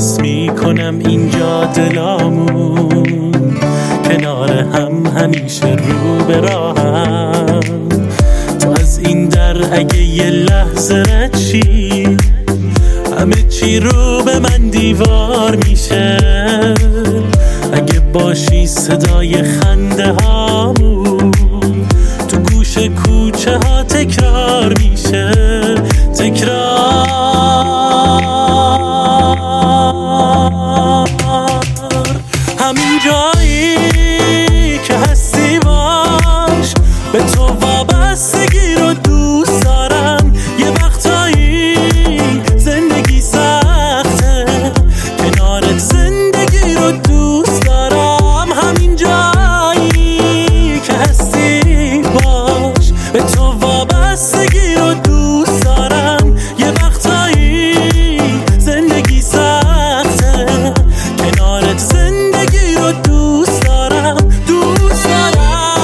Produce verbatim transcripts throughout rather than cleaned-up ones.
حس میکنم اینجا دلامون کنار هم همیشه رو به راهم. تو از این در اگه یه لحظه رد شی همه چی رو به من دیوار میشه. اگه باشی صدای خنده هامون تو گوش کوچه ها تکرار میشه. تکرار همین جایی که هستی باش، به تو وابستگی رو دوست دارم. یه وقتایی زندگی سخته، کنارت زندگی رو دوست دارم. همین جایی که هستی باش، به تو وابستگی رو دوست دارم. یه وقتایی زندگی سخته، کنارت زندگی رو دوست دارم، دوست دارم.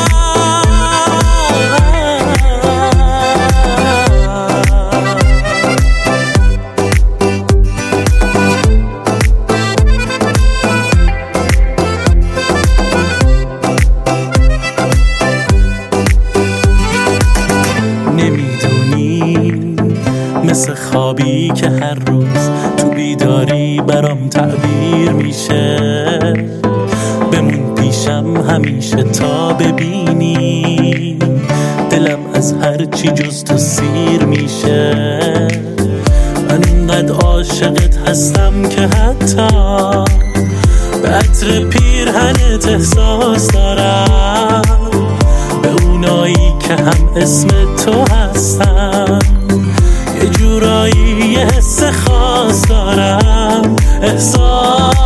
نمیدونی مثل خوابی که هر روز تو بیداری برام تعبیر میشه. بمون پیشم همیشه تا ببینی دلم از هر چی جز تو سیر میشه. من اینقدر عاشقت هستم که حتی به عطر پیرهنت احساس دارم. به اونایی که هم اسم تو هستن یه جورایی یه حس خاص دارم. احساس